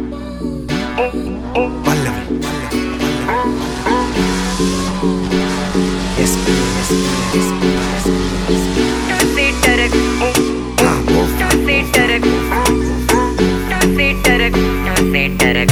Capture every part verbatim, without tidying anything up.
Pallavi, yes, yes, yes, yes, yes. Two seater, Ah, wolf. two seater, two seater, two seater,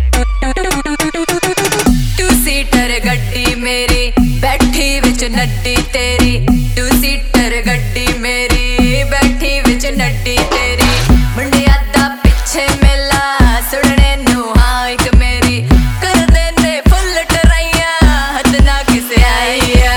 two seater गड्डी मेरी बैठी विच नड्डी तेरी two seater गड्डी मेरी बैठी विच नड्डी तेरी मुंडिया दा पिछे मेला सुनने नू हाँ एक मेरी कर देने फुल टराइया हद ना किसे आईया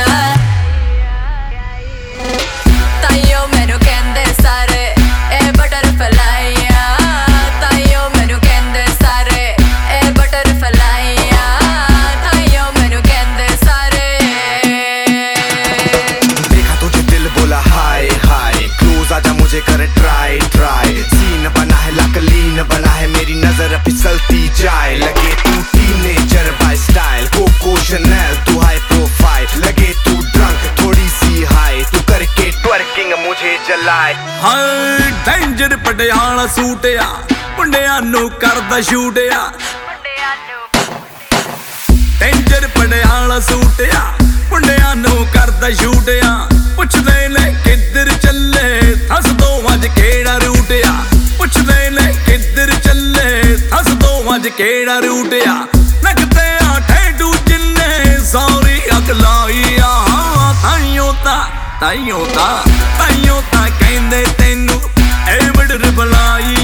ताइयो मैनू कहंदे सारे ए बटरफ्लाइया ताइयो मैनू कहंदे सारे ए बटरफ्लाइया ताइयो मैनू कहंदे सारे देखा तुझे दिल बोला हाय हाय क्लोज आजा मुझे करे ट्राई ट्राई सीन बना है लकलीन बना है मेरी नजर फिसलती जाए लगे तू teenager by style Coco Chanel तू हाई प्रोफाइल लगे तू ड्रंक थोड़ी सी हाई तू करके ट्वर्किंग मुझे जलाए हाय डेंजर पटियाला सूट आ मुंडियां नू करदा शूट आ डेंजर पटियाला सूट आ मुंडियां नू करदा शूट आ पुछदे ने किधर चले दस दो वज केड़ा रूट आ पुछदे ने किधर चले दस दो वज केड़ा रूट आ नकते आ ठेडू जिन्ने सॉरी अकलाई आ ताइयों ता ताइयों ता ताइयों ता कहंदे तैनू ए बटरफ्लाई